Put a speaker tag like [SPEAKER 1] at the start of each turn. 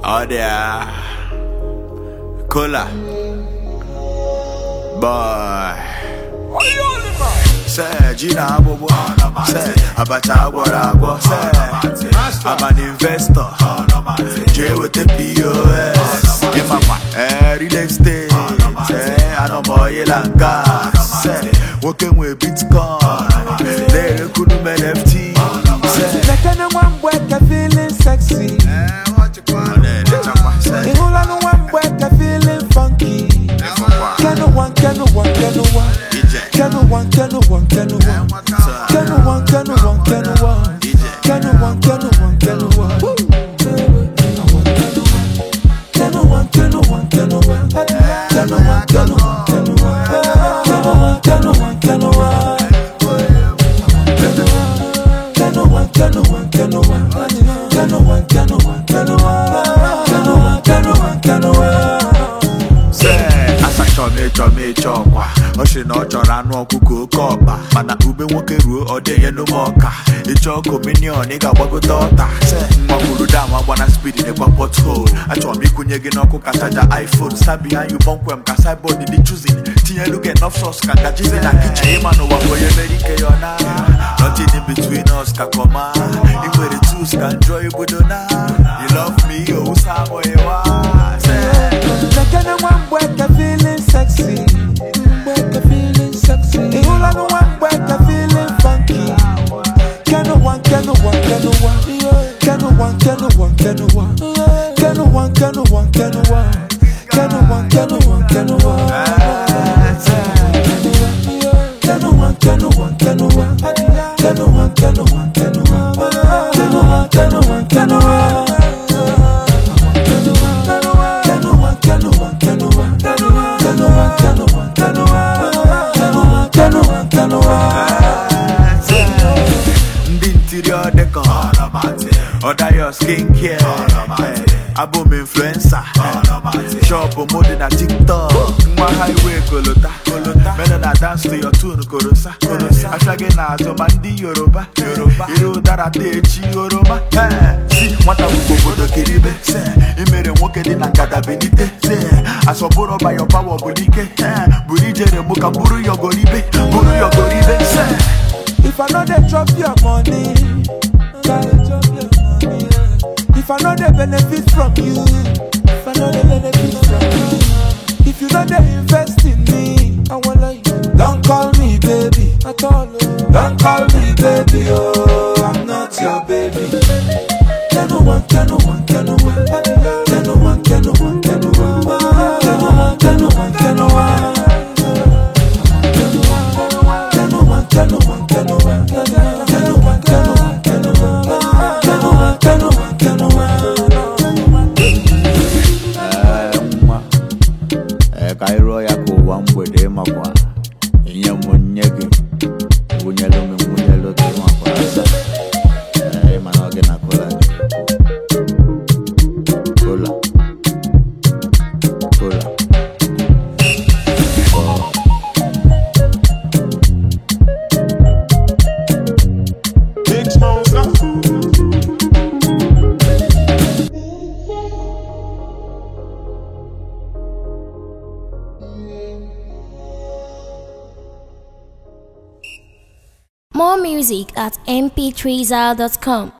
[SPEAKER 1] Oh there, Cola, boy. Say Gina Bobo, say Abacha Guarago, say I'm an investor. J with the POS, in my real estate. Say I know boy like gas. Say working with Bitcoin, they couldn't NFT. Say
[SPEAKER 2] like anyone work a feeling sexy. The whole of the one work a feeling funky. Can no one, can no one, can no one. Can no one, can no one, can no one. Can no one, can no one, can no one. Can no one, can no one, can no one. Can no one, can no one, can no one. Can no one, can no one, can no one. Can no one, can no one. Can no one, can no one, can no one. Can no one, can no one, can no one. Can no one, can no one, can no one.
[SPEAKER 1] Say asa chome chokwa. Oshi no chora no kuku koba. Mana ube woke ruo ode no moka. Ichoko minion nigga wago daughter. Say makuru dama wanna speed in the pothole. Acho mi kunyege no kukachaja iPhone. Stand behind you bonkwem kasai body di choosing. Tiye look enough sauce kanga jize na kitchen. Ima no wako ye merike yona. Nothing in between us kakoma. Iwe the twos can enjoy budona. You love me, oh samo ewa.
[SPEAKER 2] Like anyone work a feeling sexy. Work a feeling sexy. The whole of the one work a feeling funky. Can no one, can no one, can no one. Can no one, can no one, can no one. Can no one, can no one, can no one. Can no one, can no one, can no one. Can no one, can no one, can no one. Can no one, can no one, can no one. Can no one, can no one, can no one.
[SPEAKER 1] Ndi interior decor, order your skincare. Album influencer, shop mode na TikTok. Mwa highway kolota, men na dance to your tune korosa. Ashage na tomandi Yoruba. Iru dara techi Yoruba. Si mwata bubodo kiribe. Imere nwoke di na nkata benite. Asoboro by your power budike. Burijere muka buru yogoribe.
[SPEAKER 2] If I know they drop your money, if I know they benefit from you, if I know they benefit from you, if you know they invest in me, I wanna don't call me baby at all. Don't call me baby, oh, I'm not your baby. Can no one, can no one, can no one. Can no one, can no one, can no one. Can no one, can no one, can no one. Can no one, can no one, can no one. Can no one, can no one, can no one. Can no one, can no one, can no one.
[SPEAKER 1] Kairo ya kuwa mbwede makwa. Inye munyege. Munyelo me munyelo te makwa. Manoge na kola.
[SPEAKER 3] More music at mp3zal.com.